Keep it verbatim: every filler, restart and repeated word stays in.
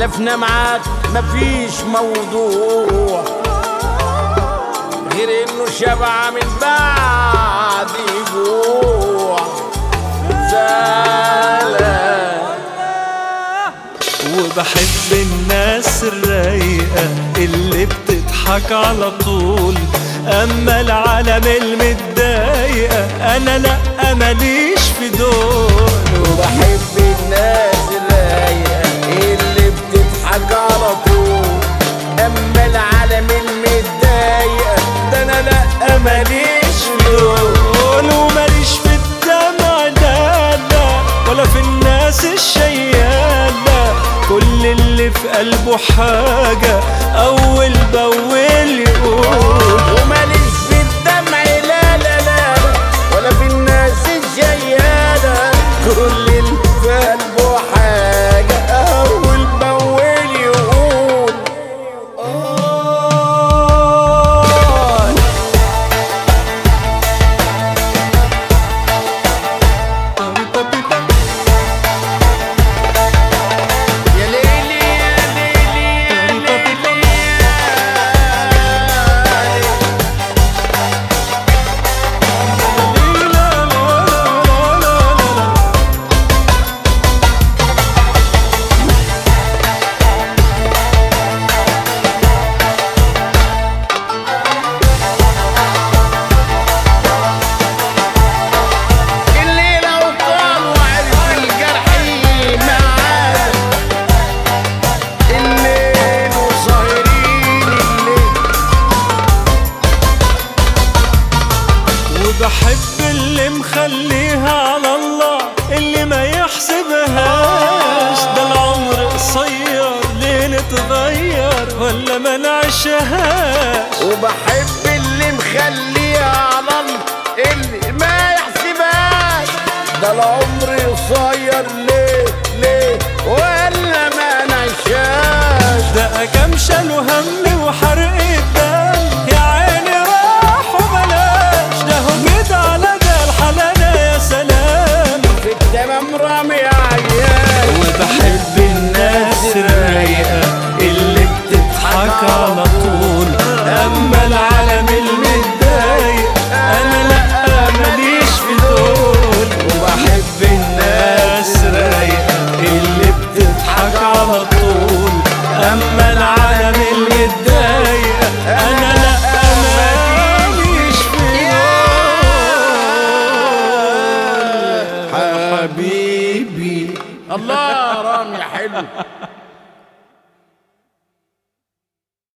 هدفنا معاك مفيش موضوع غير انه شبع من بعد جوع زعلان. وبحب الناس الرايقة اللي بتضحك على طول، اما العالم المتضايقة انا لا ماليش في دول. وبحب الناس الرايقة اللي بتضحك على طول، اما العالم المتضايقة ده انا لا ماليش في دول. وماليش في الدمع لا لا، ولا في الناس الشيالة، كل اللي في قلبه حاجة أول بأول يقول. وماليش في الدمع لا لا لا، ولا في الناس الشيالة، كل اللي في قلبه حاجة أول بأول يقول. بحب اللي مخليها على الله، اللي ما يحسبهاش، ده العمر قصير ليه نتغير ولا ما نعيشهاش. وبحب اللي مخليها على الله اللي ما يحسبهاش، ده العمر قصير ليه ليه ولا ما نعيشهاش. ده كام شال وهم وحرق الدم يا عيني راح وبلاش، ده هجد على ده الحلالة يا سلام في التمام رامي عيال. وبحب الناس الرايقة اللي بتضحك على طول، اما العالم المتضايق انا لا ماليش في دول. وبحب الناس الرايقة اللي بتضحك على طول، اما العالم المتضايق انا لا ماليش في دول. حبيبي الله رامي حلو.